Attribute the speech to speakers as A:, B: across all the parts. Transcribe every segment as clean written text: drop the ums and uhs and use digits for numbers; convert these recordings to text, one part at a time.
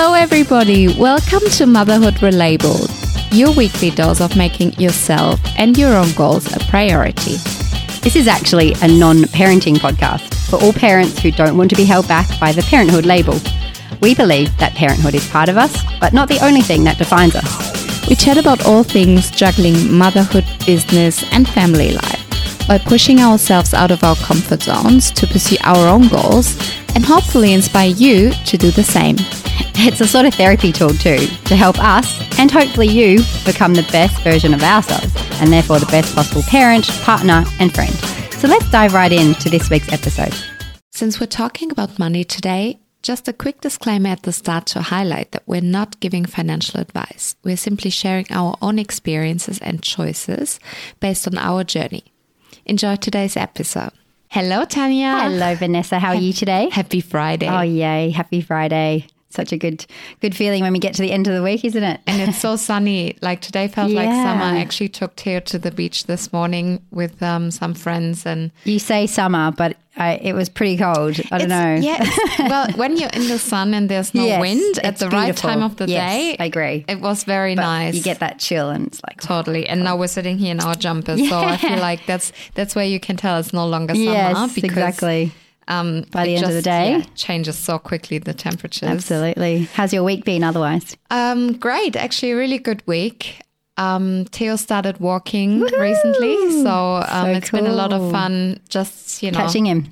A: Hello everybody, welcome to Motherhood Relabeled, your weekly dose of making yourself and your own goals a priority.
B: This is actually a non-parenting podcast for all parents who don't want to be held back by the parenthood label. We believe that parenthood is part of us, but not the only thing that defines us.
A: We chat about all things juggling motherhood, business and family life, while pushing ourselves out of our comfort zones to pursue our own goals and hopefully inspire you to do the same.
B: It's a sort of therapy tool too, to help us and hopefully you become the best version of ourselves and therefore the best possible parent, partner and friend. So let's dive right into this week's episode.
A: Since we're talking about money today, just a quick disclaimer at the start to highlight that we're not giving financial advice. We're simply sharing our own experiences and choices based on our journey. Enjoy today's episode. Hello, Tanya.
B: Hello, Vanessa. How are you today?
A: Happy Friday.
B: Oh, yay. Happy Friday. Such a good feeling when we get to the end of the week, isn't it?
A: And it's so sunny. Like today felt like summer. I actually took Theo to the beach this morning with some friends. And
B: you say summer, but it was pretty cold. I don't know.
A: Yeah. Well, when you're in the sun and there's no wind at the right time of the day.
B: I agree.
A: It was very nice.
B: You get that chill and it's like.
A: Totally. And now we're sitting here in our jumpers. So I feel like that's where you can tell it's no longer summer.
B: Yes,
A: because,
B: exactly. By the end of the day,
A: changes so quickly, the temperatures.
B: Absolutely. How's your week been otherwise?
A: Great. Actually, a really good week. Theo started walking recently, so it's been a lot of fun. Just
B: catching him,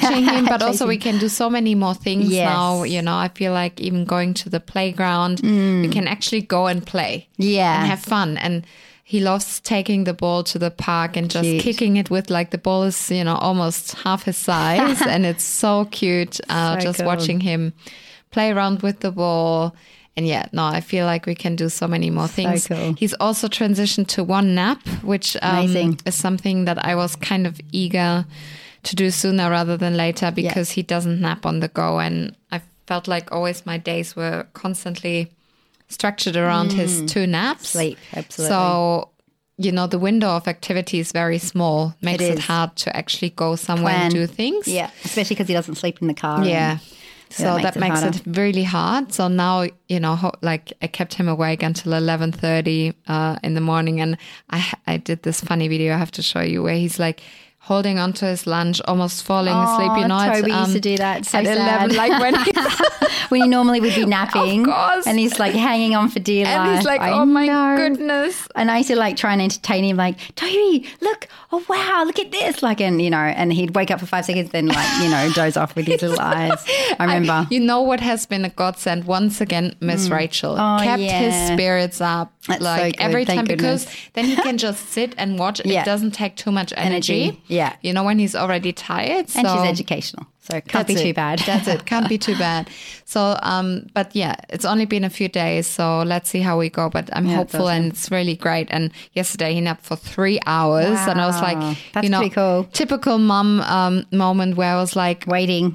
A: but also we can do so many more things now. I feel like even going to the playground, we can actually go and play, and have fun. And he loves taking the ball to the park and just kicking it with the ball is, almost half his size. And it's so cute just watching him play around with the ball. And I feel like we can do so many more things.
B: So cool.
A: He's also transitioned to one nap, which is something that I was kind of eager to do sooner rather than later because he doesn't nap on the go. And I felt like always my days were constantly structured around his 2 naps.
B: Sleep, absolutely.
A: So, the window of activity is very small. Makes it hard to actually go somewhere and do things.
B: Yeah, especially because he doesn't sleep in the car.
A: Yeah. So that makes it really hard. So now, I kept him awake until 11:30 in the morning. And I did this funny video I have to show you where he's holding onto his lunch, almost falling asleep.
B: Toby used to do that. So
A: at 11,
B: when he normally would be napping,
A: of course.
B: And he's having on for dear life.
A: And he's oh my goodness.
B: And I used to try and entertain him, Toby, look, oh wow, look at this, and he'd wake up for 5 seconds, then doze off with his little eyes. I remember.
A: What has been a godsend once again, Miss Rachel kept his spirits up.
B: That's so good.
A: Every time,
B: Thank
A: because
B: goodness.
A: then he can just sit and watch. It doesn't take too much energy.
B: Yeah.
A: When he's already tired.
B: And she's educational. So it can't be too bad.
A: That's it. Can't be too bad. So, but it's only been a few days. So let's see how we go. But I'm hopeful and it's really great. And yesterday he napped for 3 hours.
B: Wow.
A: And I was
B: that's pretty cool.
A: Typical mom moment where I was
B: waiting.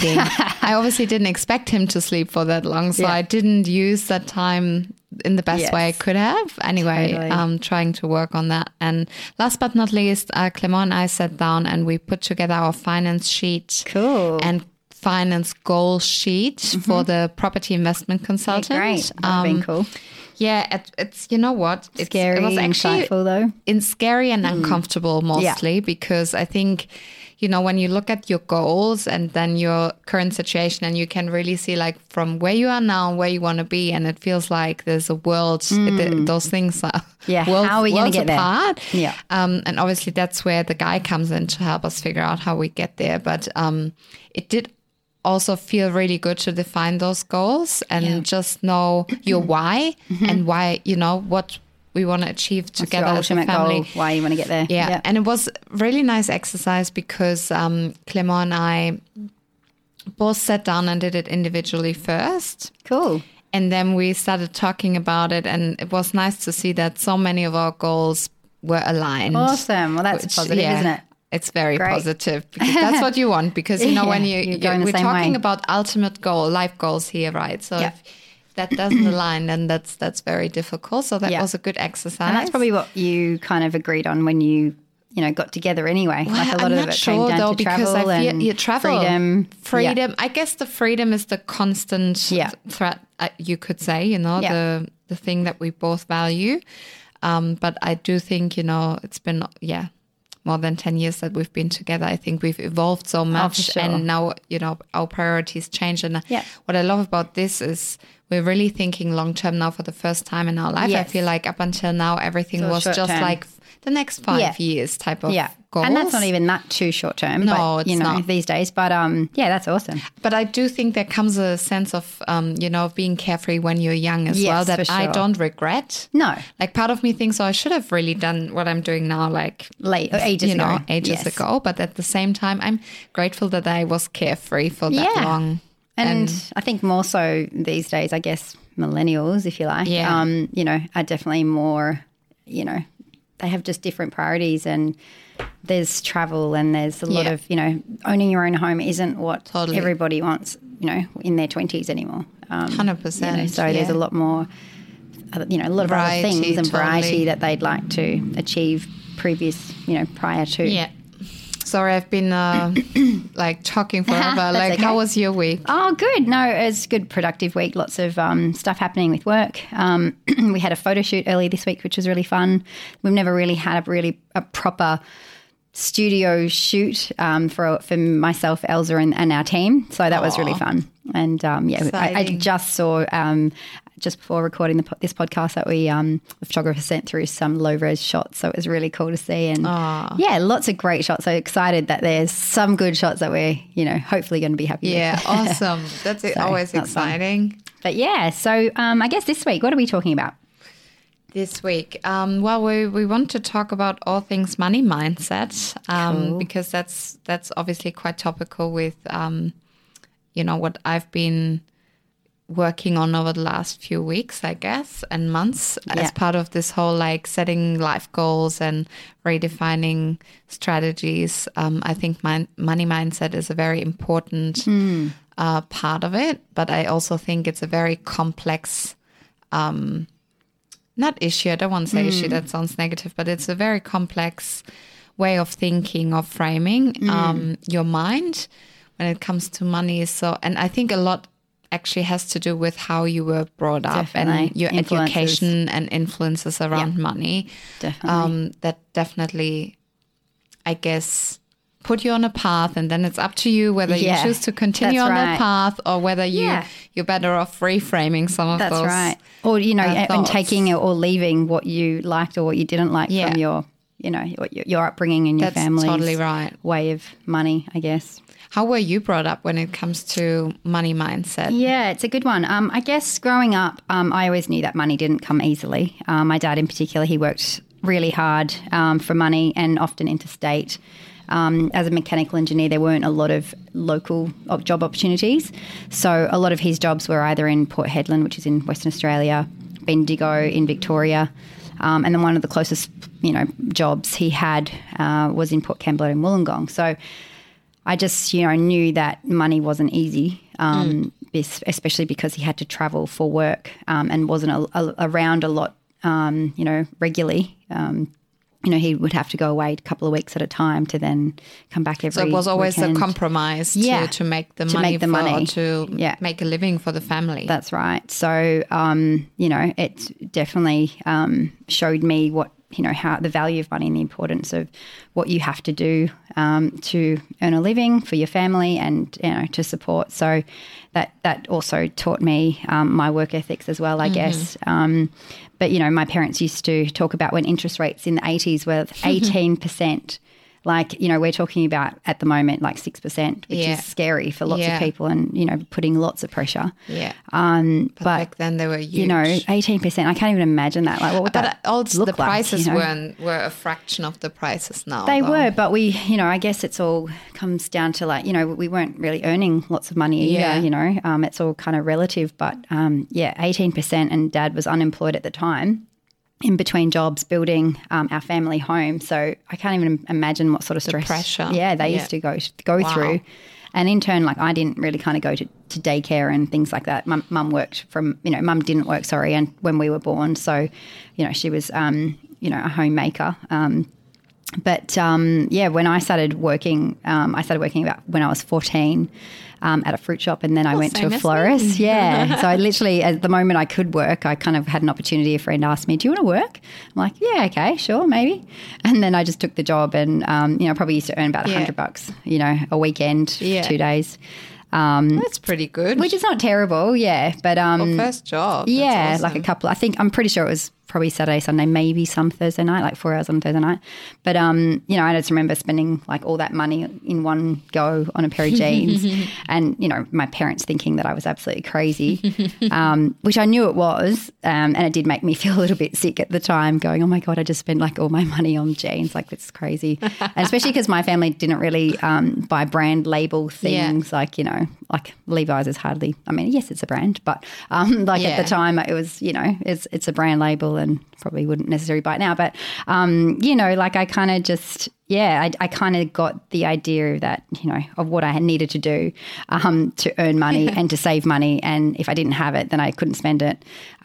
A: I obviously didn't expect him to sleep for that long. So I didn't use that time in the best way I could have. Anyway, trying to work on that. And last but not least, Clement and I sat down and we put together our finance sheet.
B: Cool.
A: And finance goal sheet for the property investment consultant.
B: Yeah, great. That's been cool.
A: Yeah, it's you know what?
B: Scary,
A: it was actually
B: insightful though.
A: It's scary and uncomfortable mostly because I think, when you look at your goals and then your current situation and you can really see from where you are now, where you want to be. And it feels like there's a world, those things are
B: how are we going to get
A: apart.
B: There? Yeah.
A: And obviously that's where the guy comes in to help us figure out how we get there. But it did also feel really good to define those goals and just know your why and why, what we want to achieve together as a family.
B: Goal, why you want to get there.
A: Yeah. And it was really nice exercise because Clement and I both sat down and did it individually first.
B: Cool.
A: And then we started talking about it and it was nice to see that so many of our goals were aligned.
B: Awesome. Well, that's positive, isn't it?
A: It's very positive because that's what you want because, when we're talking about ultimate goal, life goals here, right? So if that doesn't align, then that's very difficult. So that was a good exercise.
B: And that's probably what you kind of agreed on when you got together anyway.
A: Well,
B: like a lot
A: I'm
B: of
A: not
B: it
A: sure,
B: came down
A: though,
B: to
A: because
B: travel
A: I feel,
B: and
A: freedom.
B: Yeah.
A: I guess the freedom is the constant threat, you could say, the thing that we both value. But I do think, it's been, more than 10 years that we've been together. I think we've evolved so much,
B: for sure.
A: and now, our priorities change. And what I love about this is we're really thinking long-term now for the first time in our life.
B: Yes.
A: I feel like up until now, everything was just
B: short-term.
A: like the next 5 years type of goals.
B: And that's not even that too short term.
A: No,
B: but,
A: it's not.
B: these days. But that's awesome.
A: But I do think there comes a sense of, being carefree when you're young as well, that
B: for sure.
A: I don't regret.
B: No.
A: Like part of me thinks, I should have really done what I'm doing now, like
B: ages
A: ago. But at the same time, I'm grateful that I was carefree for that long.
B: And I think more so these days, I guess, millennials, if you like, are definitely more, they have just different priorities, and there's travel and there's a lot of, owning your own home isn't what everybody wants, in their 20s anymore.
A: 100%.
B: So there's a lot more, a lot of other things and variety that they'd like to achieve prior to.
A: Yeah. Sorry, I've been talking forever.
B: Okay.
A: How was your week?
B: Oh, good. No, it's a good, productive week. Lots of stuff happening with work. We had a photo shoot early this week, which was really fun. We've never really had a proper studio shoot for myself, Elsa, and our team. So that was really fun. And I just saw just before recording this podcast that the photographer sent through some low-res shots. So it was really cool to see. And lots of great shots. So excited that there's some good shots that we're, hopefully going to be happy with.
A: Yeah, awesome. That's always exciting.
B: Fun. But so I guess this week, what are we talking about?
A: This week, we want to talk about all things money mindset, because that's obviously quite topical with, what I've been working on over the last few weeks, I guess, and months as part of this whole setting life goals and redefining strategies. I think money mindset is a very important part of it, but I also think it's a very complex not issue, I don't want to say issue, that sounds negative, but it's a very complex way of thinking, of framing your mind when it comes to money. So, and I think a lot actually has to do with how you were brought up and your education and influences around money.
B: Definitely.
A: That definitely, I guess, put you on a path, and then it's up to you whether you choose to continue on that path or whether you're better off reframing some of those.
B: That's right. Or, and taking or leaving what you liked or what you didn't like from your upbringing and your family's
A: totally right.
B: way of money, I guess.
A: How were you brought up when it comes to money mindset?
B: Yeah, it's a good one. I guess growing up, I always knew that money didn't come easily. My dad in particular, he worked really hard for money and often interstate. As a mechanical engineer, there weren't a lot of local job opportunities. So a lot of his jobs were either in Port Hedland, which is in Western Australia, Bendigo in Victoria, and then one of the closest, jobs he had was in Port Kembla in Wollongong. So I just, knew that money wasn't easy, especially because he had to travel for work and wasn't around a lot, regularly. He would have to go away a couple of weeks at a time to then come back every weekend.
A: So it was always a compromise to make the money to make a living for the family.
B: That's right. So, it definitely showed me what, how the value of money and the importance of what you have to do to earn a living for your family and, to support. So that also taught me my work ethics as well, I guess. But, my parents used to talk about when interest rates in the 80s were 18%. We're talking about at the moment 6%, which is scary for lots of people and, putting lots of pressure.
A: Yeah. But back then they were huge.
B: 18%. I can't even imagine that. What would that
A: also
B: look
A: the prices
B: like,
A: were a fraction of the prices now.
B: They were, but we, I guess it's all comes down to we weren't really earning lots of money either, it's all kind of relative. But 18%, and Dad was unemployed at the time, in between jobs, building our family home. So I can't even imagine what sort of stress.
A: The pressure.
B: They used to go through. And in turn, I didn't really kind of go to daycare and things like that. Mum worked Mum didn't work, and when we were born. So, she was, a homemaker. But when I started working about when I was 14 at a fruit shop, and then I went to a florist. Yeah. So I literally, at the moment I could work, I kind of had an opportunity. A friend asked me, do you want to work? I'm like, yeah, okay, sure, maybe. And then I just took the job and, probably used to earn about $100, a weekend, 2 days.
A: That's pretty good.
B: Which is not terrible, yeah. But
A: first job.
B: Yeah,
A: awesome.
B: like a couple. I'm pretty sure it was probably Saturday, Sunday, maybe some Thursday night, like 4 hours on Thursday night. But I just remember spending like all that money in one go on a pair of jeans, and my parents thinking that I was absolutely crazy, which I knew it was, and it did make me feel a little bit sick at the time, going, oh my God, I just spent like all my money on jeans, like it's crazy, and especially because my family didn't really buy brand label things, like Levi's is hardly. I mean, yes, it's a brand, but at the time it was, it's a brand label. And probably wouldn't necessarily buy it now. But, I kind of just, I kind of got the idea that, of what I needed to do to earn money and to save money. And if I didn't have it, then I couldn't spend it.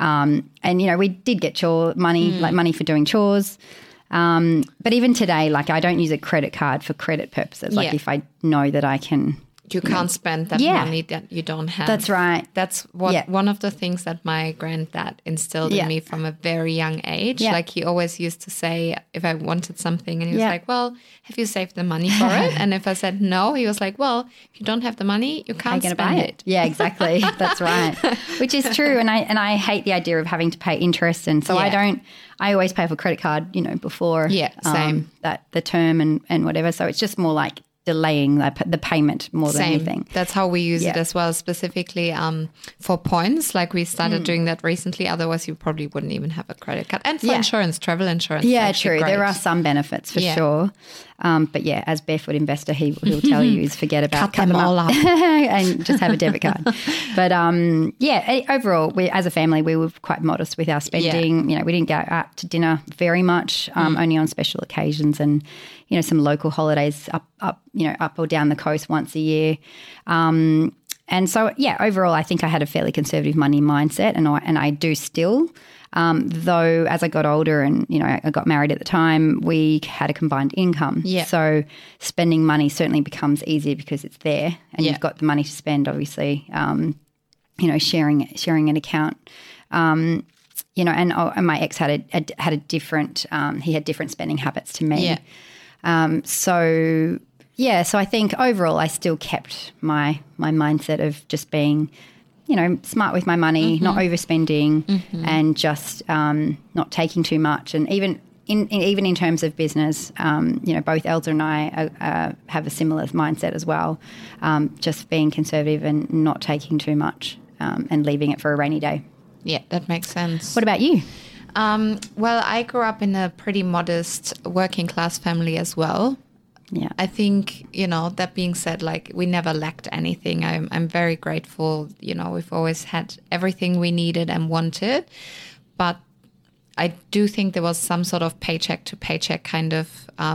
B: We did get money for doing chores. But even today, like I don't use a credit card for credit purposes. Like if I know that I can...
A: You can't spend that money that you don't have.
B: That's right.
A: That's one of the things that my granddad instilled in me from a very young age. Yeah. Like he always used to say if I wanted something, and he was like, well, have you saved the money for it? And if I said no, he was like, well, if you don't have the money, you can't spend it.
B: Yeah, exactly. That's right. Which is true. And I hate the idea of having to pay interest. And so I always pay for credit card, before the term and whatever. So it's just more like delaying the payment more than anything.
A: That's how we use it as well, specifically for points. Like we started doing that recently. Otherwise, you probably wouldn't even have a credit card. And for insurance, travel insurance.
B: Yeah, true. Great. There are some benefits for sure. But as Barefoot Investor, he'll tell you is forget about
A: cut them all up
B: and just have a debit card. But overall, as a family, we were quite modest with our spending. Yeah. We didn't go out to dinner very much, only on special occasions and some local holidays up or down the coast once a year. And so overall, I think I had a fairly conservative money mindset, and I do still. Though as I got older and, I got married at the time, we had a combined income. Yeah. So spending money certainly becomes easier because it's there and you've got the money to spend, obviously, sharing an account. And my ex had a different, he had different spending habits to me. Yeah. So I think overall I still kept my mindset of just being smart with my money, not overspending, and just not taking too much. And even in terms of business, both Elsa and I have a similar mindset as well, just being conservative and not taking too much and leaving it for a rainy day.
A: Yeah, that makes sense.
B: What about you?
A: Well, I grew up in a pretty modest working class family as well. Yeah, I think, that being said, like we never lacked anything. I'm very grateful. We've always had everything we needed and wanted. But I do think there was some sort of paycheck to paycheck kind of,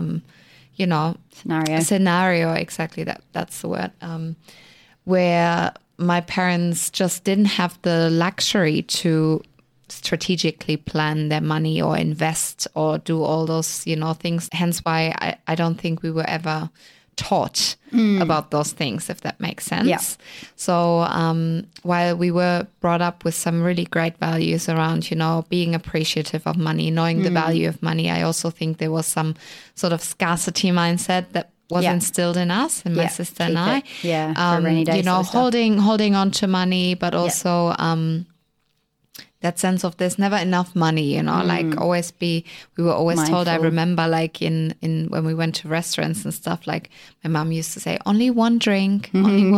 A: scenario. Exactly. That's the word. Where my parents just didn't have the luxury to strategically plan their money or invest or do all those, things. Hence why I don't think we were ever taught about those things, if that makes sense. Yeah. So while we were brought up with some really great values around, being appreciative of money, knowing the value of money, I also think there was some sort of scarcity mindset that was instilled in us and my sister and I.
B: Yeah, for rainy days
A: holding on to money, but also that sense of there's never enough money, like we were always mindful. Told, I remember like in when we went to restaurants and stuff, like my mom used to say, only one drink,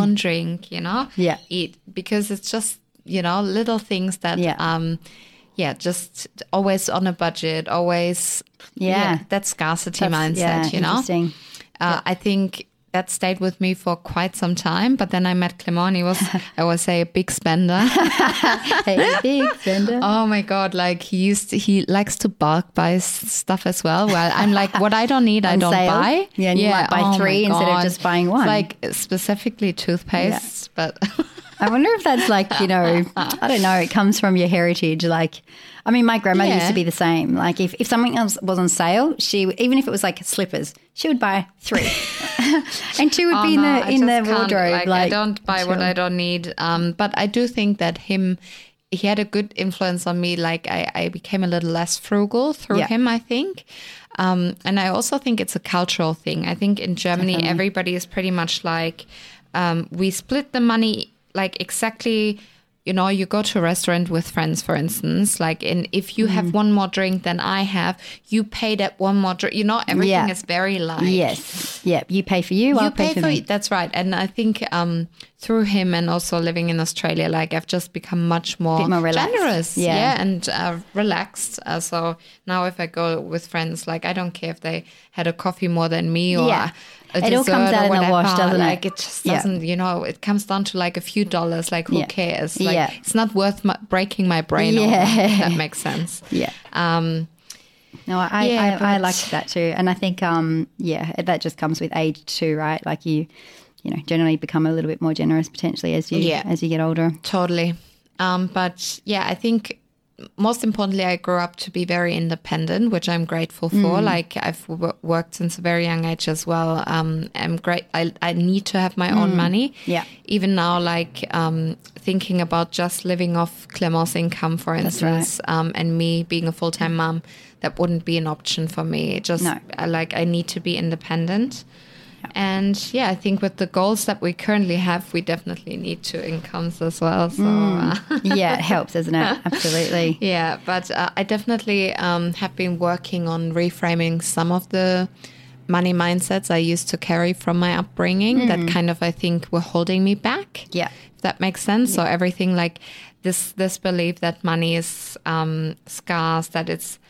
A: eat, because it's just, little things that, just always on a budget, always, that scarcity mindset,
B: Interesting.
A: I think that stayed with me for quite some time, but then I met Clement. He was, I would say, a big spender.
B: A big spender.
A: Oh my God! Like he likes to bulk buy stuff as well. Well, I'm like, what I don't need, I don't buy.
B: Yeah, and you might buy 3 instead of just buying one.
A: Like specifically toothpaste, but
B: I wonder if that's like, I don't know, it comes from your heritage. Like, I mean, my grandmother used to be the same. Like if something else was on sale, even if it was like slippers, she would buy 3 and 2 would be in the wardrobe.
A: Like I don't buy what I don't need. But I do think that he had a good influence on me. Like I became a little less frugal through him, I think. And I also think it's a cultural thing. I think in Germany, everybody is pretty much like, we split the money like exactly. You go to a restaurant with friends, for instance, like, and if you have one more drink than I have, you pay that one more drink. Everything is very light.
B: Yes. Yeah. You pay for you, I'll pay for me.
A: That's right. And I think through him and also living in Australia, like I've just become much more generous. And relaxed. So now if I go with friends, like I don't care if they had a coffee more than me or it all comes out in the wash, doesn't it? Like it just doesn't, it comes down to like a few dollars. Like who cares? Like it's not worth breaking my brain over, if that makes sense.
B: Yeah. No, I liked that too. And I think, that just comes with age too, right? Like you generally become a little bit more generous potentially as you get older.
A: Totally. But I think most importantly, I grew up to be very independent, which I'm grateful for. Like I've worked since a very young age as well. I'm great. I need to have my own money. Yeah. Even now, like thinking about just living off Clément's income, for instance, and me being a full-time mom, that wouldn't be an option for me. I need to be independent. And I think with the goals that we currently have, we definitely need 2 incomes as well. So
B: it helps, doesn't it? Absolutely.
A: Yeah, but I definitely have been working on reframing some of the money mindsets I used to carry from my upbringing that kind of, I think, were holding me back. Yeah, if that makes sense. So everything like this belief that money is scarce, that it's,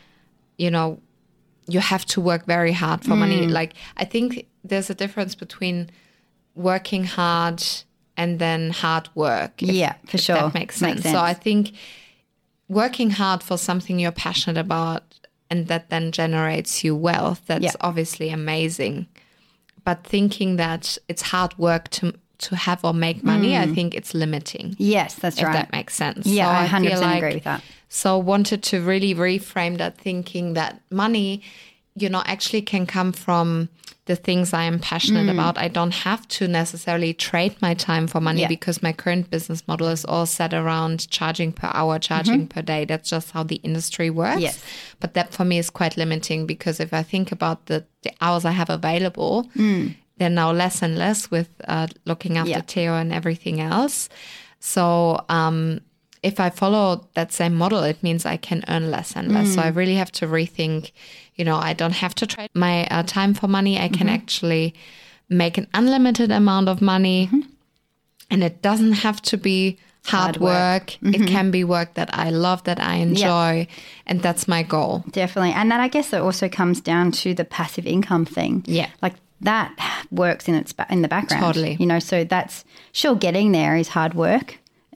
A: you have to work very hard for money. Like I think there's a difference between working hard and then hard work.
B: For sure.
A: That makes sense. So I think working hard for something you're passionate about and that then generates you wealth, that's obviously amazing. But thinking that it's hard work to have or make money, I think it's limiting.
B: Yes, that's right.
A: If that makes sense.
B: Yeah,
A: so
B: I 100% agree with that.
A: So wanted to really reframe that thinking that money, actually can come from the things I am passionate about. I don't have to necessarily trade my time for money because my current business model is all set around charging per hour, charging per day. That's just how the industry works. Yes. But that for me is quite limiting because if I think about the hours I have available, they're now less and less with looking after Theo and everything else. So if I follow that same model, it means I can earn less and less. So I really have to rethink, I don't have to trade my time for money. I can actually make an unlimited amount of money and it doesn't have to be hard work. It can be work that I love, that I enjoy, and that's my goal.
B: Definitely. And that I guess it also comes down to the passive income thing. Yeah. Like that works in the background.
A: Totally.
B: So that's getting there is hard work.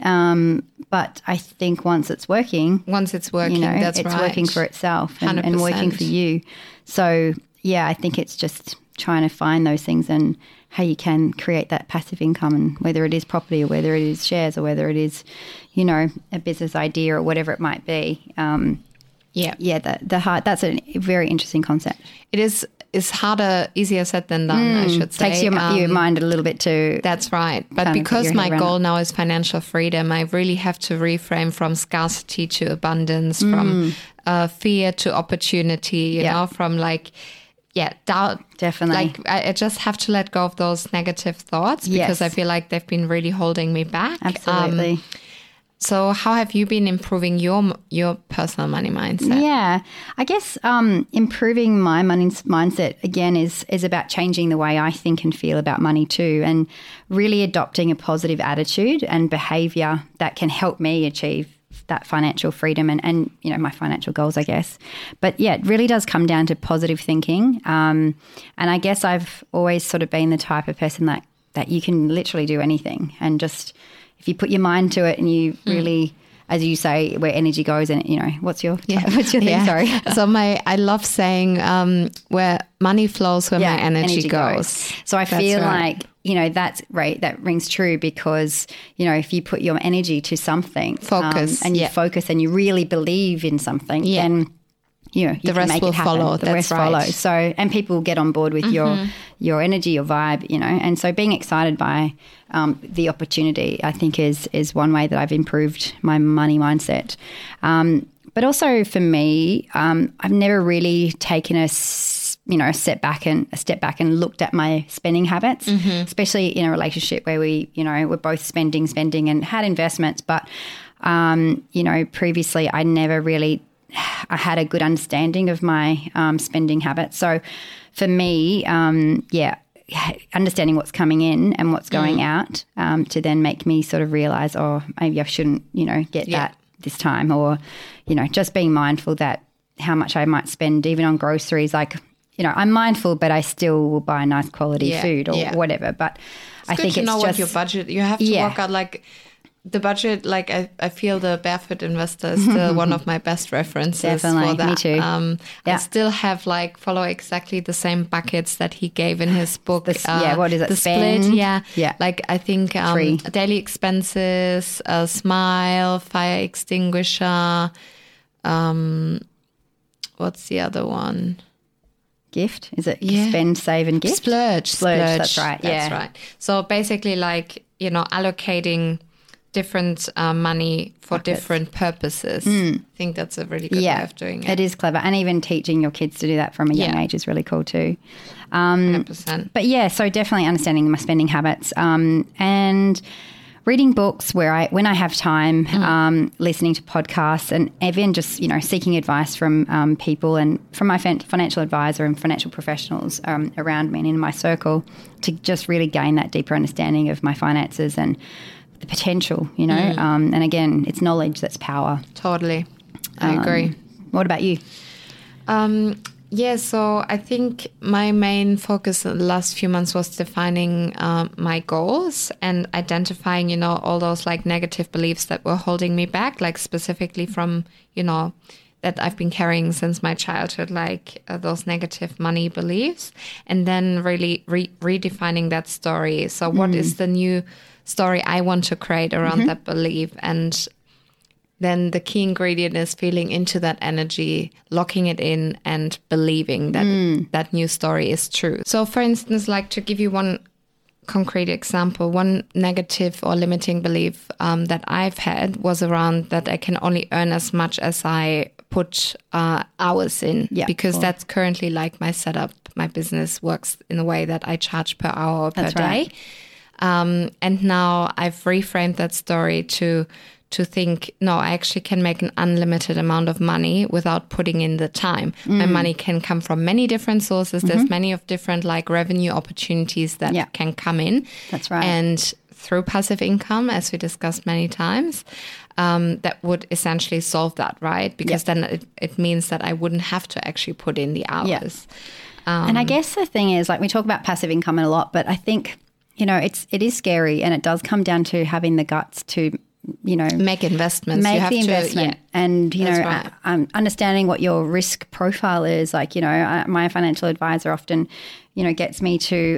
B: But I think once it's working,
A: that's
B: it's
A: right.
B: working for itself and working for you. So I think it's just trying to find those things and how you can create that passive income, and whether it is property or whether it is shares or whether it is, a business idea or whatever it might be. That's a very interesting concept.
A: It is. It's easier said than done, I should say.
B: Takes your mind a little bit to...
A: That's right. But because my goal now is financial freedom, I really have to reframe from scarcity to abundance, from fear to opportunity, you know, from doubt.
B: Definitely.
A: I just have to let go of those negative thoughts because I feel like they've been really holding me back.
B: Absolutely.
A: So how have you been improving your personal money mindset?
B: Yeah, I guess improving my money mindset, again, is about changing the way I think and feel about money too, and really adopting a positive attitude and behaviour that can help me achieve that financial freedom and my financial goals, I guess. But it really does come down to positive thinking. And I guess I've always sort of been the type of person that you can literally do anything and just... If you put your mind to it and you really as you say, where energy goes, and what's your thing? Sorry.
A: So I love saying where money flows, where my energy goes.
B: So I feel like that's right. That rings true because if you put your energy to something,
A: focus,
B: and you focus and you really believe in something, then you
A: the rest will follow.
B: The rest follows. So, and people get on board with your energy, your vibe, and so being excited by the opportunity, I think is one way that I've improved my money mindset. But also for me, I've never really taken a step back and looked at my spending habits, especially in a relationship where we're both spending and had investments, but previously I never really I had a good understanding of my spending habits. So for me, understanding what's coming in and what's going out to then make me sort of realize, maybe I shouldn't, get that this time, or, just being mindful that how much I might spend even on groceries. Like, I'm mindful, but I still will buy nice quality food or whatever. But I think it's
A: know
B: just
A: what your budget. You have to work out like the budget. Like I feel the Barefoot Investor is still one of my best references.
B: Definitely,
A: for that.
B: Me too.
A: I still have follow exactly the same buckets that he gave in his book.
B: What is it?
A: The
B: spend?
A: split. Yeah. Like I think daily expenses, Smile, fire extinguisher. What's the other one?
B: Gift? Is it spend, save and gift?
A: Splurge.
B: That's right.
A: That's right. So basically allocating different money for different purposes. I think that's a really good way of doing it.
B: It is clever. And even teaching your kids to do that from a young age is really cool too.
A: 100%.
B: But so definitely understanding my spending habits and reading books when I have time, listening to podcasts, and even just, seeking advice from people and from my financial advisor and financial professionals around me and in my circle to just really gain that deeper understanding of my finances and the potential, and again, it's knowledge that's power.
A: Totally. I agree.
B: What about you?
A: So I think my main focus in the last few months was defining my goals and identifying, all those negative beliefs that were holding me back, specifically from, that I've been carrying since my childhood, those negative money beliefs, and then really redefining that story. So what is the new story I want to create around that belief? And then the key ingredient is feeling into that energy, locking it in and believing that that new story is true. So for instance, to give you one concrete example, one negative or limiting belief that I've had was around that I can only earn as much as I put hours in, because that's currently my setup. My business works in a way that I charge per hour or per day. And now I've reframed that story to think, no, I actually can make an unlimited amount of money without putting in the time. My money can come from many different sources. There's many of different revenue opportunities that can come in.
B: That's right.
A: And through passive income, as we discussed many times, that would essentially solve that, right? Because then it means that I wouldn't have to actually put in the hours.
B: And I guess the thing is, we talk about passive income a lot, but I think, it is scary, and it does come down to having the guts to
A: make investments.
B: Make the investment, and understanding what your risk profile is. My financial advisor often, gets me to,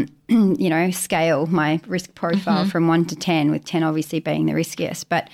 B: scale my risk profile from 1 to 10, with 10 obviously being the riskiest. But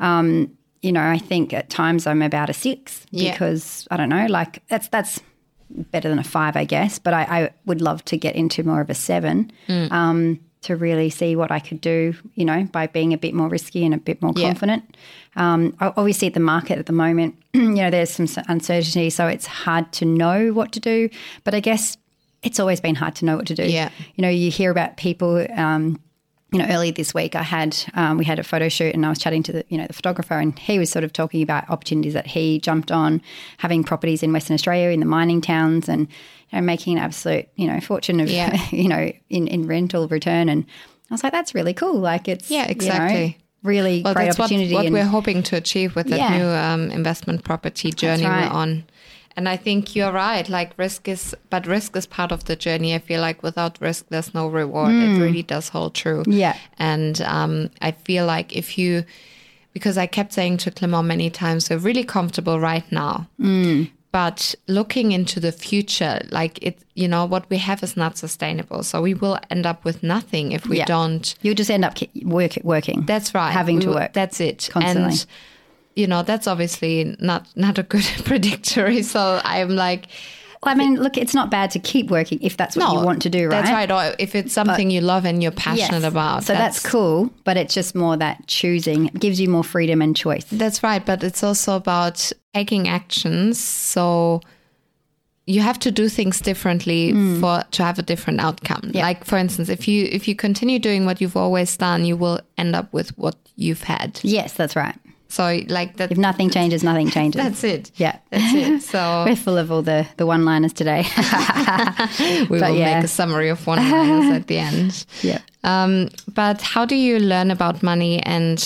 B: I think at times I'm about a 6 because I don't know, that's better than a 5, I guess. But I would love to get into more of a 7. To really see what I could do, by being a bit more risky and a bit more confident. Obviously at the market at the moment, there's some uncertainty, so it's hard to know what to do. But I guess it's always been hard to know what to do.
A: Yeah.
B: You hear about people, earlier this week we had a photo shoot, and I was chatting to the photographer, and he was sort of talking about opportunities that he jumped on, having properties in Western Australia in the mining towns, and making an absolute, fortune of, in rental return. And I was like, that's really cool. It's,
A: exactly.
B: Really great
A: that's
B: opportunity.
A: What we're hoping to achieve with that new investment property journey we're on. And I think you're right. Risk is part of the journey. I feel like without risk, there's no reward. It really does hold true.
B: Yeah.
A: And I feel like if you because I kept saying to Clement many times, we're really comfortable right now. But looking into the future, like it, you know, what we have is not sustainable. So we will end up with nothing if we don't.
B: You'll just end up working.
A: That's right.
B: Having to work.
A: That's it.
B: Constantly.
A: And, you know, that's obviously not a good predictory. So I'm like...
B: Well, I mean, look, it's not bad to keep working if that's what you want to do, right?
A: That's right. Or if it's something you love and you're passionate about.
B: So that's cool, but it's just more that choosing. It gives you more freedom and choice.
A: That's right. But it's also about taking actions. So you have to do things differently to have a different outcome. Yeah. Like, for instance, if you continue doing what you've always done, you will end up with what you've had.
B: Yes, that's right.
A: So like that.
B: If nothing changes, nothing changes.
A: That's it.
B: Yeah.
A: That's it. So
B: we're full of all the one-liners today.
A: We will make a summary of one-liners at the end.
B: Yeah.
A: But how do you learn about money and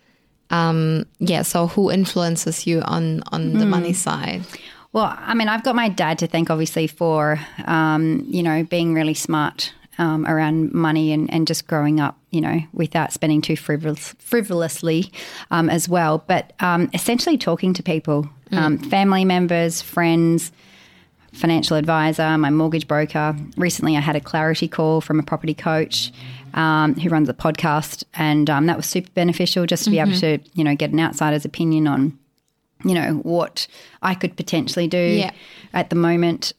A: so who influences you on the money side?
B: Well, I mean, I've got my dad to thank obviously for being really smart around money and just growing up, you know, without spending too frivolously as well. But essentially talking to people, family members, friends, financial advisor, my mortgage broker. Recently I had a clarity call from a property coach who runs a podcast, and that was super beneficial just to be able to, you know, get an outsider's opinion on, you know, what I could potentially do at the moment.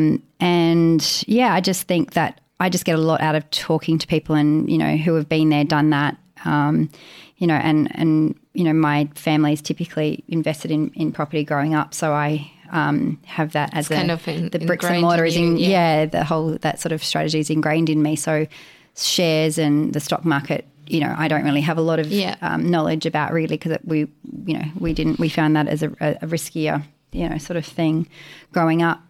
B: I just think that I just get a lot out of talking to people and, you know, who have been there, done that, you know, and you know, my family's typically invested in property growing up. So I have that as the bricks and mortar is the whole, that sort of strategy is ingrained in me. So shares and the stock market, you know, I don't really have a lot of knowledge about really, because we found that as a riskier, you know, sort of thing growing up.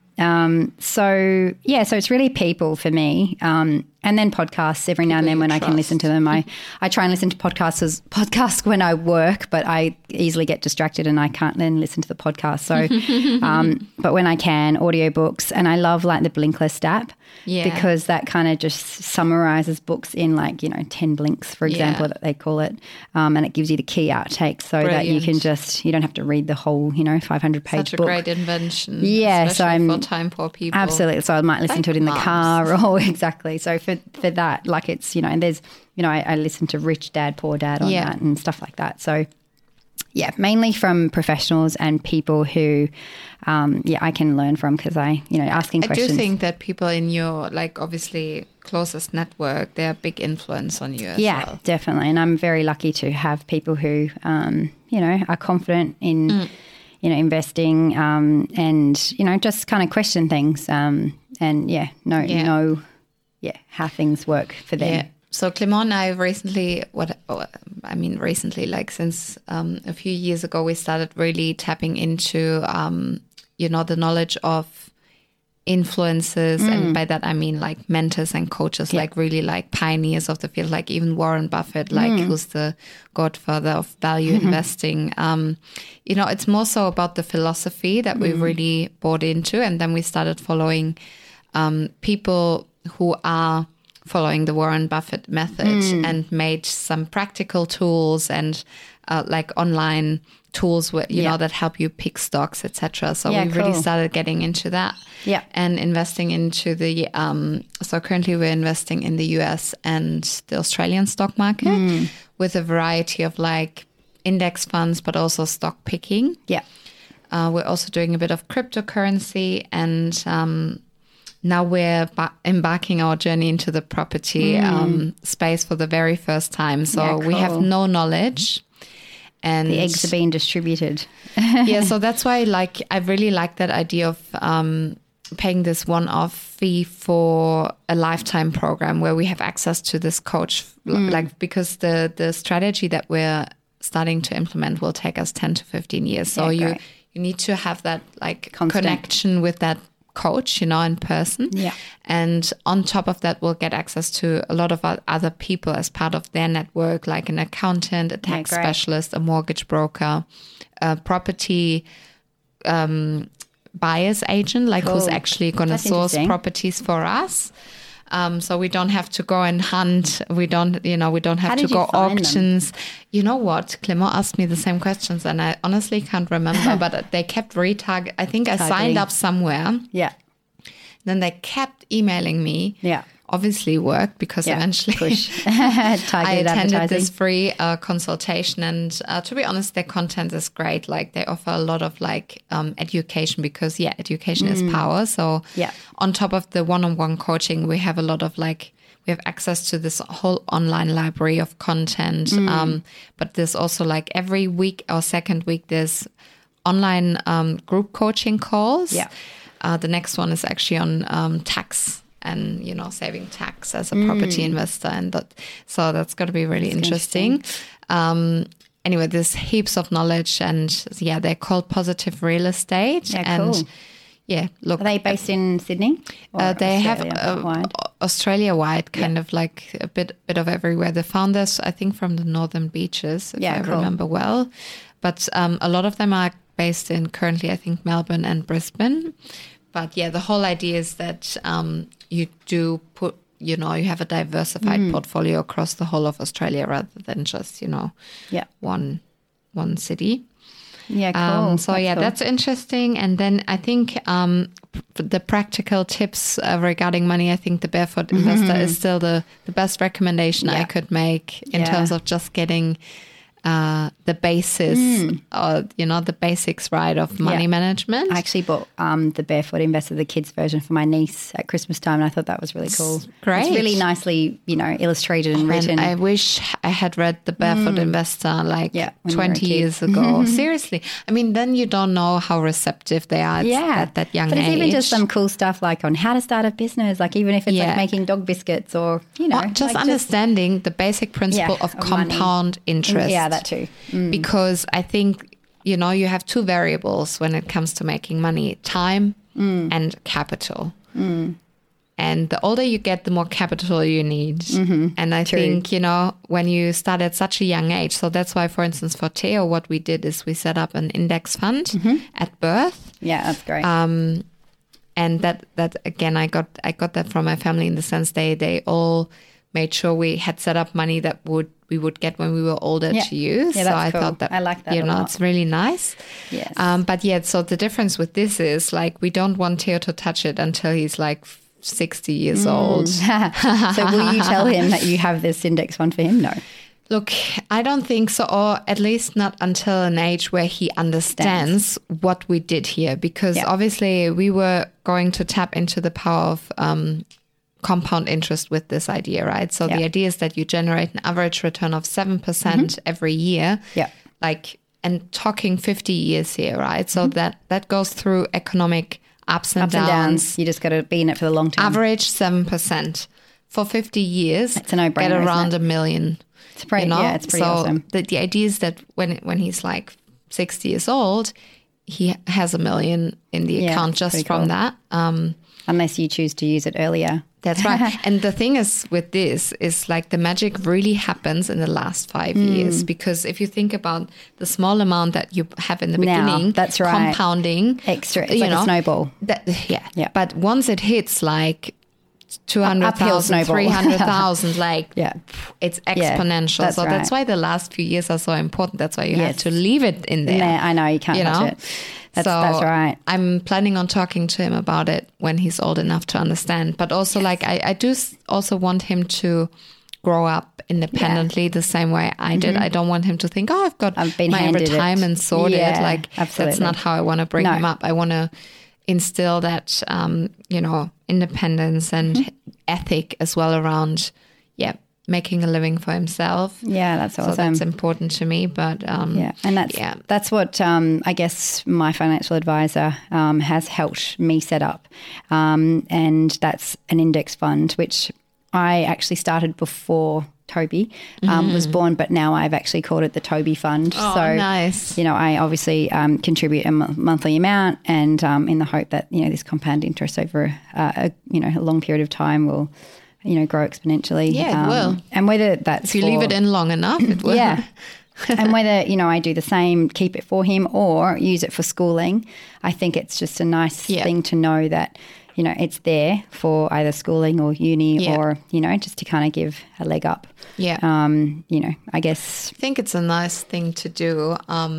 B: So it's really people for me. And then podcasts every now and then when I can listen to them. I try and listen to podcasts when I work, but I easily get distracted and I can't then listen to the podcast. So, but when I can, audiobooks, and I love like the Blinkist app because that kind of just summarizes books in like, you know, 10 blinks, for example, that they call it. And it gives you the key outtakes so that you can you don't have to read the whole, you know, 500-page book.
A: Such a great invention.
B: Yeah. So I'm
A: for time poor people.
B: Absolutely. So I might listen to it in the car or exactly. So for that, like it's, you know, and there's, you know, I listen to Rich Dad, Poor Dad on that and stuff like that. So yeah, mainly from professionals and people who, I can learn from because asking questions.
A: I do think that people in your, like, obviously closest network, they're a big influence on you as well.
B: Yeah, definitely. And I'm very lucky to have people who, are confident in, investing and, you know, just kind of question things know how things work for them. Yeah.
A: So Clement and I recently, since a few years ago, we started really tapping into, the knowledge of influencers. And by that, I mean like mentors and coaches, like really like pioneers of the field, like even Warren Buffett, like who's the godfather of value investing. It's more so about the philosophy that we really bought into. And then we started following people who are following the Warren Buffett method and made some practical tools and like online tools where, that help you pick stocks, etc. So we really started getting into that and investing into the, so currently we're investing in the US and the Australian stock market with a variety of like index funds, but also stock picking. Yeah. We're also doing a bit of cryptocurrency and, now we're embarking our journey into the property space for the very first time. So we have no knowledge. And
B: the eggs are being distributed.
A: So that's why I really like that idea of paying this one-off fee for a lifetime program where we have access to this coach, because the strategy that we're starting to implement will take us 10 to 15 years. So you need to have that connection with that coach, in person. Yeah. And on top of that, we'll get access to a lot of other people as part of their network, like an accountant, a tax specialist, a mortgage broker, a property buyer's agent, who's actually going to source properties for us. So we don't have to go and hunt. We don't have to go auctions. Them? You know what? Clément asked me the same questions and I honestly can't remember, but they kept I think I signed up somewhere.
B: Yeah.
A: Then they kept emailing me.
B: Yeah.
A: Obviously worked because eventually I attended this free consultation, and to be honest, their content is great. Like they offer a lot of education because education is power. So on top of the one-on-one coaching, we have a lot of we have access to this whole online library of content. But there's also every week or second week, there's online group coaching calls.
B: Yeah.
A: The next one is actually on tax and, saving tax as a property investor. And so that's going to be really interesting. Anyway, there's heaps of knowledge and they're called Positive Real Estate.
B: Yeah,
A: and
B: cool.
A: Yeah, look.
B: Are they based in Sydney?
A: They have Australia-wide, kind of a bit of everywhere. The founders, I think, from the Northern Beaches, if I remember well. But a lot of them are based in currently, I think, Melbourne and Brisbane. But the whole idea is that you do put, you have a diversified portfolio across the whole of Australia rather than just, one city.
B: Yeah, cool.
A: So that's interesting. And then I think the practical tips regarding money, I think the Barefoot Investor is still the best recommendation I could make in terms of just getting the basis or the basics right of money management.
B: I actually bought the Barefoot Investor, the kids version, for my niece at Christmas time, and I thought that was really cool.
A: Great.
B: It's really nicely illustrated and written.
A: I wish I had read the Barefoot Investor 20 years ago. Seriously. I mean, then you don't know how receptive they are at that young age.
B: But it's even just some cool stuff on how to start a business, even if it's making dog biscuits or
A: just understanding the basic principle of compound interest.
B: Yeah, that too.
A: Because I think, you have two variables when it comes to making money, time and capital. And the older you get, the more capital you need. And I think, when you start at such a young age, so that's why, for instance, for Theo, what we did is we set up an index fund at birth.
B: Yeah, that's great.
A: And that again, I got that from my family in the sense they all made sure we had set up money that we would get when we were older to use.
B: Yeah,
A: so I
B: cool.
A: thought that,
B: I like that a lot.
A: It's really nice.
B: Yes.
A: But so the difference with this is we don't want Theo to touch it until he's 60 years old.
B: So will you tell him that you have this index fund for him? No.
A: Look, I don't think so, or at least not until an age where he understands what we did here, because obviously we were going to tap into the power of compound interest with this idea, right? So the idea is that you generate an average return of 7% every year. Yeah. And talking 50 years here, right? So that goes through economic ups and downs.
B: You just got to be in it for the long term.
A: Average 7% for 50 years.
B: It's a no-brainer.
A: Get around $1 million.
B: It's pretty, it's pretty awesome.
A: The idea is that when he's 60 years old, he has $1 million in the account just from that.
B: Unless you choose to use it earlier.
A: That's right. And the thing is with this is the magic really happens in the last 5 years, because if you think about the small amount that you have in the beginning,
B: that's right.
A: Compounding.
B: Extra. It's a snowball.
A: Yeah. But once it hits 200,000, 300,000, it's exponential. So that's why the last few years are so important. That's why you have to leave it in there.
B: I know, you can't touch it. That's right.
A: I'm planning on talking to him about it when he's old enough to understand. But also, I do also want him to grow up independently the same way I did. I don't want him to think, I've got my retirement sorted.
B: Absolutely.
A: That's not how I want to bring him up. I want to instill that, independence and ethic as well around, making a living for himself.
B: Yeah, that's awesome.
A: So that's important to me. But
B: and that's what I guess my financial advisor has helped me set up, and that's an index fund, which I actually started before Toby was born, but now I've actually called it the Toby Fund.
A: Oh, so nice.
B: I obviously contribute a monthly amount, and in the hope that this compound interest over a long period of time will grow exponentially.
A: Yeah, it will.
B: And whether that's
A: if you leave it in long enough, it will.
B: Yeah. And whether, I do the same, keep it for him or use it for schooling, I think it's just a nice thing to know that, it's there for either schooling or uni or, just to kind of give a leg up.
A: Yeah.
B: I guess.
A: I think it's a nice thing to do.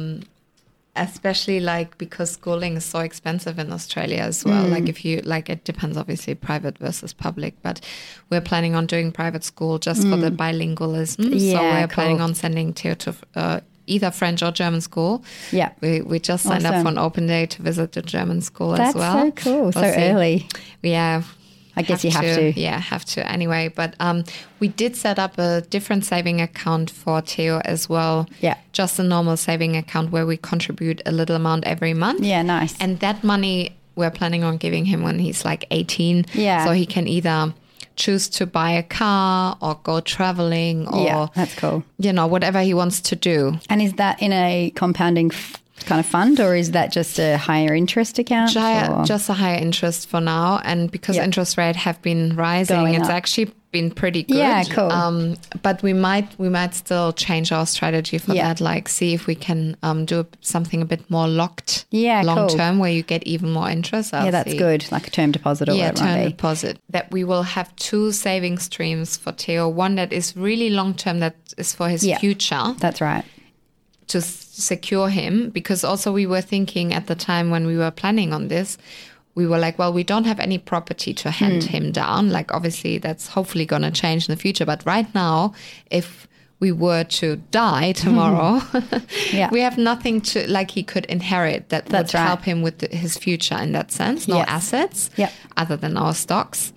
A: Especially because schooling is so expensive in Australia as well. If you it depends obviously private versus public, but we're planning on doing private school just for the bilingualism.
B: Yeah,
A: so we're planning on sending Theo to either French or German school.
B: Yeah.
A: We just signed up for an open day to visit the German school as well.
B: That's so cool. So early.
A: Yeah.
B: I guess you have to.
A: Yeah, have to anyway. But we did set up a different saving account for Theo as well.
B: Yeah.
A: Just a normal saving account where we contribute a little amount every month.
B: Yeah, nice.
A: And that money we're planning on giving him when he's 18.
B: Yeah.
A: So he can either choose to buy a car or go traveling or
B: that's cool.
A: Whatever he wants to do.
B: And is that in a compounding kind of fund, or is that just a higher interest account?
A: Just a higher interest for now, and because interest rates have been rising, it's actually been pretty good.
B: Yeah, cool.
A: But we might still change our strategy for that. See if we can do something a bit more locked, long term, where you get even more interest.
B: That's good, like a term deposit or whatever.
A: Term deposit. That we will have 2 saving streams for Theo. One that is really long term, that is for his future.
B: That's right.
A: To secure him, because also we were thinking at the time when we were planning on this, we were like, well, we don't have any property to hand him down. Obviously that's hopefully going to change in the future. But right now, if we were to die tomorrow, we have nothing to, he could inherit that would help him with his future in that sense. No assets other than our stocks.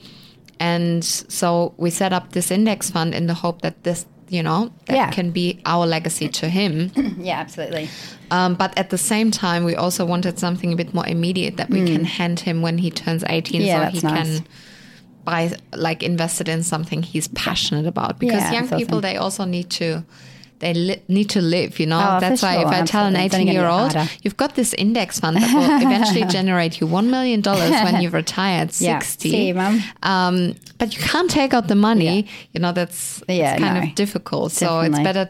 A: And so we set up this index fund in the hope that this can be our legacy to him.
B: Yeah, absolutely.
A: But at the same time, we also wanted something a bit more immediate that we can hand him when he turns 18, so he can buy, invest it in something he's passionate about. Because young people, they also need to... need to live, That's why if I tell an 18-year-old, you've got this index fund that will eventually generate you $1 million when you retire at 60.
B: See, Mum.
A: But you can't take out the money. That's kind of difficult.
B: Definitely.
A: So it's better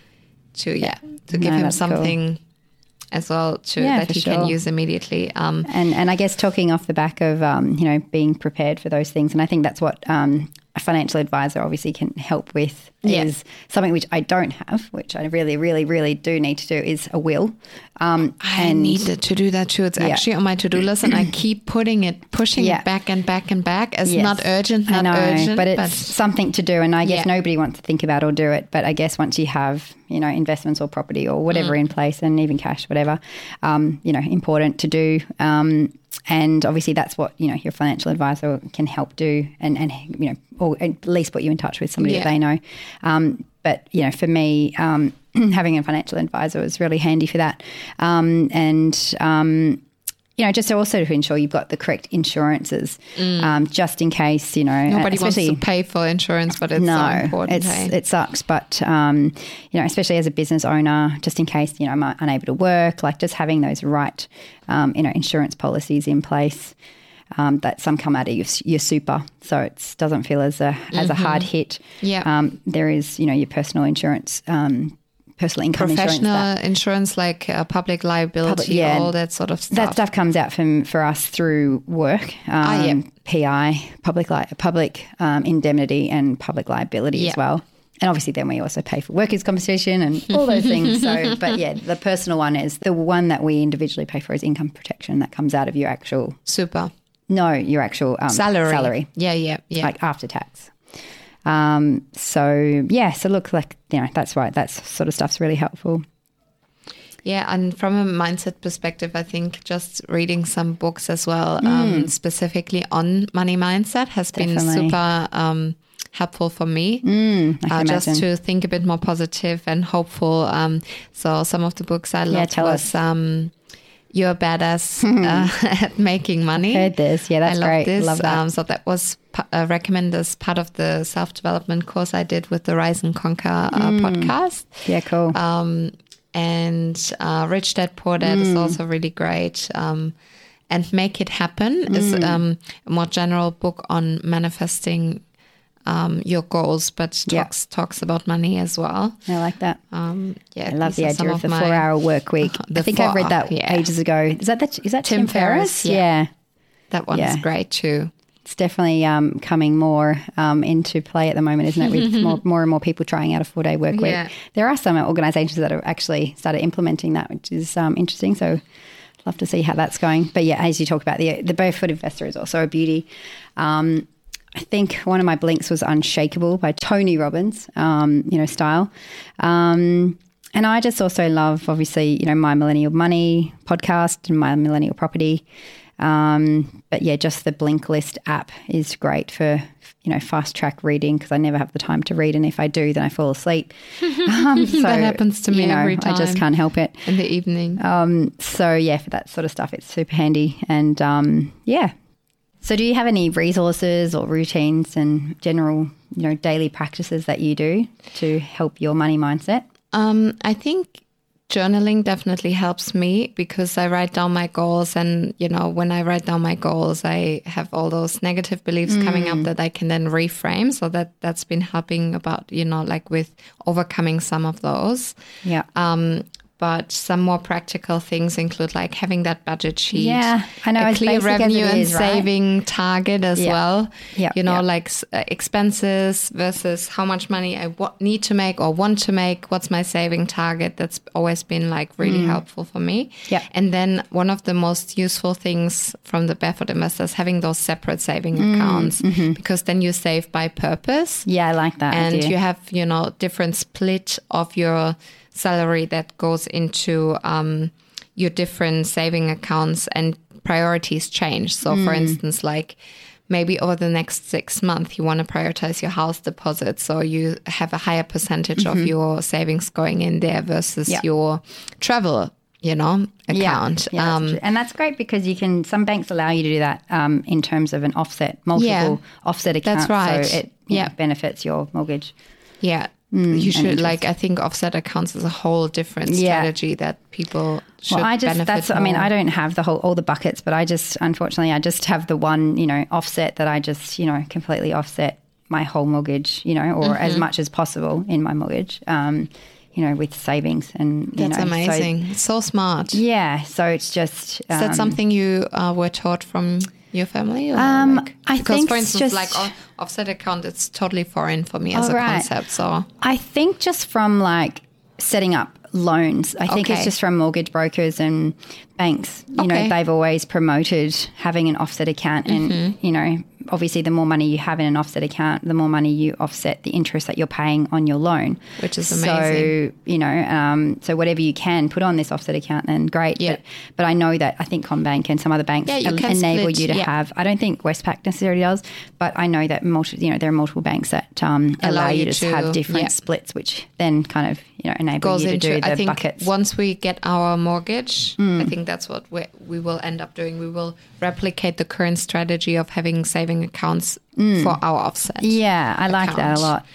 A: to give him something cool as well that he can use immediately.
B: And I guess talking off the back of, being prepared for those things. And I think that's what a financial advisor obviously can help with is something which I don't have, which I really, really, really do need to do, is a will.
A: I needed to do that too. It's actually on my to-do list, and I keep pushing it back and back and back as not urgent, urgent.
B: But it's something to do, and I guess nobody wants to think about or do it. But I guess once you have, investments or property or whatever in place, and even cash, whatever, important to do. And obviously that's what, your financial advisor can help do and or at least put you in touch with somebody that they know. But, for me, having a financial advisor was really handy for that. Just also to ensure you've got the correct insurances, just in case,
A: Nobody wants to pay for insurance, but it's so important.
B: It sucks. But, especially as a business owner, just in case, I'm unable to work, just having those right, insurance policies in place. That some come out of your super, so it doesn't feel as a hard hit.
A: Yeah.
B: There is, your personal insurance, personal income
A: professional insurance, like public liability, all that sort of stuff.
B: That stuff comes out for us through work. PI, public indemnity, and public liability as well. And obviously then we also pay for workers' compensation and all those things. So, but the personal one is the one that we individually pay for is income protection. That comes out of your actual
A: super.
B: No, your actual salary.
A: Yeah.
B: Like after tax. So look, that's right. That sort of stuff's really helpful.
A: Yeah, and from a mindset perspective, I think just reading some books as well, specifically on money mindset, has been super helpful for me. Just to think a bit more positive and hopeful. So some of the books I loved was You're a Badass at Making Money.
B: Heard this. Yeah, that's great.
A: This.
B: Love that.
A: So that was recommended as part of the self-development course I did with the Rise and Conquer podcast.
B: Yeah, cool.
A: And Rich Dad Poor Dad is also really great. And Make It Happen is a more general book on manifesting your goals, but talks about money as well.
B: I like that.
A: I
B: love the idea of the 4-hour work week. I think I read that ages ago. Is that Tim Ferriss? Yeah.
A: that one's great too.
B: It's definitely coming more into play at the moment, isn't it? With more and more people trying out a 4-day work week. Yeah. There are some organisations that have actually started implementing that, which is interesting. So I'd love to see how that's going. But yeah, as you talk about, the Barefoot Investor is also a beauty. I think one of my blinks was Unshakable by Tony Robbins, style. And I just also love, obviously, My Millennial Money podcast and My Millennial Property. But yeah, just the Blinkist app is great for, fast track reading, because I never have the time to read. And if I do, then I fall asleep. So,
A: that happens to me every time.
B: I just can't help it.
A: In the evening.
B: So yeah, for that sort of stuff, it's super handy. And yeah. So do you have any resources or routines and general, daily practices that you do to help your money mindset?
A: I think journaling definitely helps me, because I write down my goals, and, when I write down my goals, I have all those negative beliefs coming up that I can then reframe. So that's been helping about, like with overcoming some of those.
B: Yeah.
A: But some more practical things include like having that budget sheet.
B: Yeah, I know.
A: A clear revenue and saving target as well.
B: Yeah.
A: Like expenses versus how much money I need to make or want to make. What's my saving target? That's always been like really helpful for me.
B: Yeah.
A: And then one of the most useful things from the Barefoot Investor is having those separate saving accounts, because then you save by purpose.
B: Yeah, I like that.
A: And you have, different split of your salary that goes into your different saving accounts, and priorities change. So for instance, like maybe over the next 6 months, you want to prioritize your house deposit. So you have a higher percentage of your savings going in there versus your travel, account.
B: Yeah, and that's great, because some banks allow you to do that in terms of an multiple offset account.
A: That's right.
B: So it benefits your mortgage.
A: Yeah. You should, I think offset accounts is a whole different strategy that people should benefit more.
B: I don't have all the buckets, but unfortunately, I just have the one, offset that I just, completely offset my whole mortgage, or as much as possible in my mortgage, with savings. And
A: that's amazing. It's so smart.
B: Yeah. So it's just...
A: is that something you were taught from your family? Or
B: I think,
A: for instance, offset account, it's totally foreign for me as a concept. So
B: I think just from setting up loans, I think it's just from mortgage brokers and banks. They've always promoted having an offset account, and obviously the more money you have in an offset account, the more money you offset the interest that you're paying on your loan,
A: which is amazing.
B: So whatever you can put on this offset account, then great.
A: Yeah.
B: But I know that I think CommBank and some other banks enable you to have. I don't think Westpac necessarily does, but I know that there are multiple banks that allow you to have different splits, which then kind of enable you to do the buckets.
A: Once we get our mortgage, I think that's what we will end up doing. We will replicate the current strategy of having saving accounts for our offset.
B: Yeah, I like that a lot.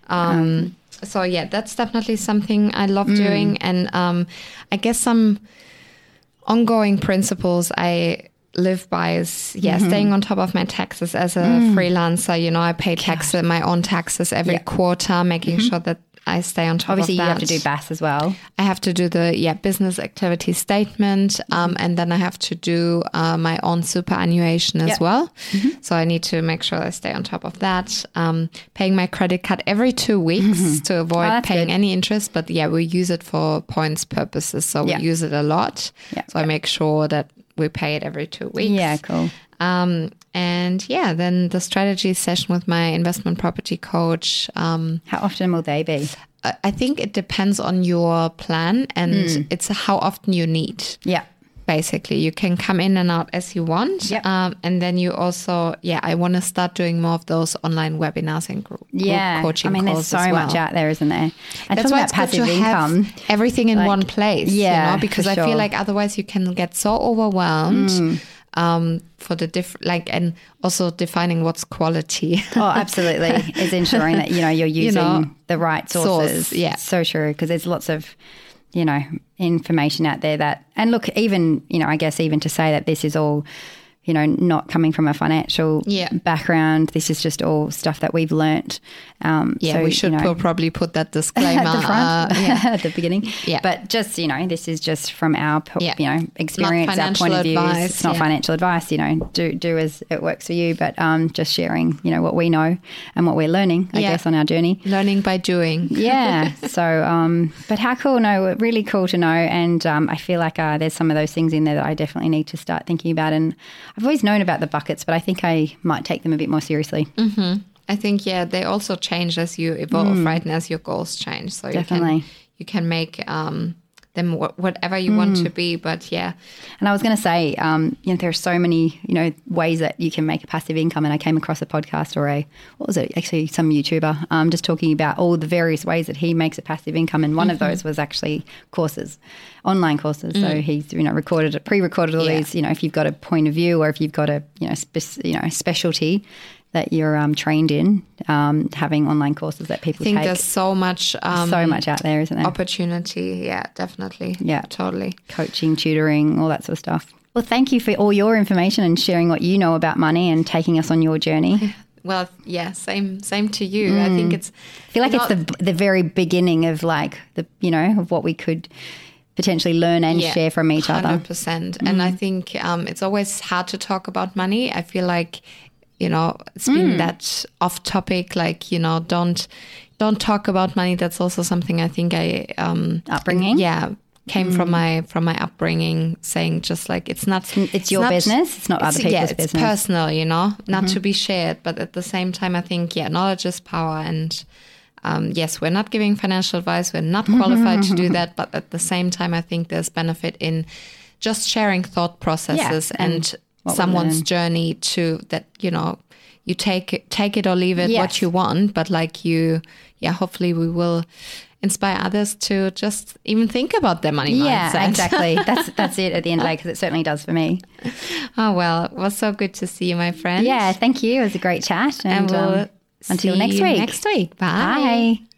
A: So yeah, that's definitely something I love doing. And I guess some ongoing principles I live by is staying on top of my taxes as a freelancer. I pay my own taxes every quarter, making sure that I stay on top of that.
B: Obviously, you have to do BAS as well.
A: I have to do the business activity statement, and then I have to do my own superannuation as well. So I need to make sure I stay on top of that. Paying my credit card every 2 weeks to avoid paying any interest. But we use it for points purposes, so we use it a lot. So I make sure that we pay it every 2 weeks.
B: Yeah, cool.
A: And then the strategy session with my investment property coach.
B: How often will they be?
A: I think it depends on your plan, and it's how often you need.
B: Yeah.
A: Basically, you can come in and out as you want.
B: Yep.
A: And then you also, I want to start doing more of those online webinars and group coaching calls.
B: There's so much out there, isn't there? And
A: that's why it's
B: passive
A: good to
B: income.
A: have everything in one place.
B: Yeah,
A: because I feel like otherwise you can get so overwhelmed. For the different, and also defining what's quality.
B: Oh, absolutely. Is ensuring that, you're using the right sources.
A: Yeah.
B: So true. Because there's lots of, information out there that, and look, even, I guess even to say that this is all, not coming from a financial background. This is just all stuff that we've learnt.
A: So, we should probably put that disclaimer
B: at the front, at the beginning.
A: Yeah.
B: But just, this is just from our, experience, our point
A: of
B: view. It's not financial advice, do as it works for you, but just sharing, what we know and what we're learning, I guess, on our journey.
A: Learning by doing.
B: Yeah. So, but how cool. No, really cool to know. And I feel like there's some of those things in there that I definitely need to start thinking about. And I've always known about the buckets, but I think I might take them a bit more seriously.
A: Mm-hmm. I think, they also change as you evolve, right? And as your goals change. So
B: definitely.
A: You can make them whatever you want to be, but And
B: I was going to say, there are so many, ways that you can make a passive income. And I came across a podcast or actually some YouTuber just talking about all the various ways that he makes a passive income. And one of those was actually courses, online courses. So he's, pre-recorded all these, if you've got a point of view or if you've got a, specialty that you're trained in, having online courses that people take.
A: I think there's so much
B: out there, isn't there?
A: Opportunity, definitely.
B: Yeah,
A: totally.
B: Coaching, tutoring, all that sort of stuff. Well, thank you for all your information and sharing what you know about money and taking us on your journey.
A: Well, same to you. I think it's...
B: I feel like it's the very beginning of of what we could potentially learn and share from each
A: 100%.
B: other.
A: 100%. And I think it's always hard to talk about money. I feel like it's been that off topic, don't talk about money. That's also something I think
B: upbringing.
A: Came from my upbringing, saying just it's
B: your business. It's not other people's business.
A: It's personal, not to be shared. But at the same time, I think, knowledge is power. And yes, we're not giving financial advice. We're not qualified to do that. But at the same time, I think there's benefit in just sharing thought processes and someone's journey to that, you take it or leave it what you want, but hopefully we will inspire others to just even think about their money mindset.
B: Yeah, exactly. That's it at the end of the day, because it certainly does for me.
A: Oh, well, it was so good to see you, my friend.
B: Yeah, thank you. It was a great chat. And
A: we'll
B: until next week.
A: Next week. Bye.
B: Bye.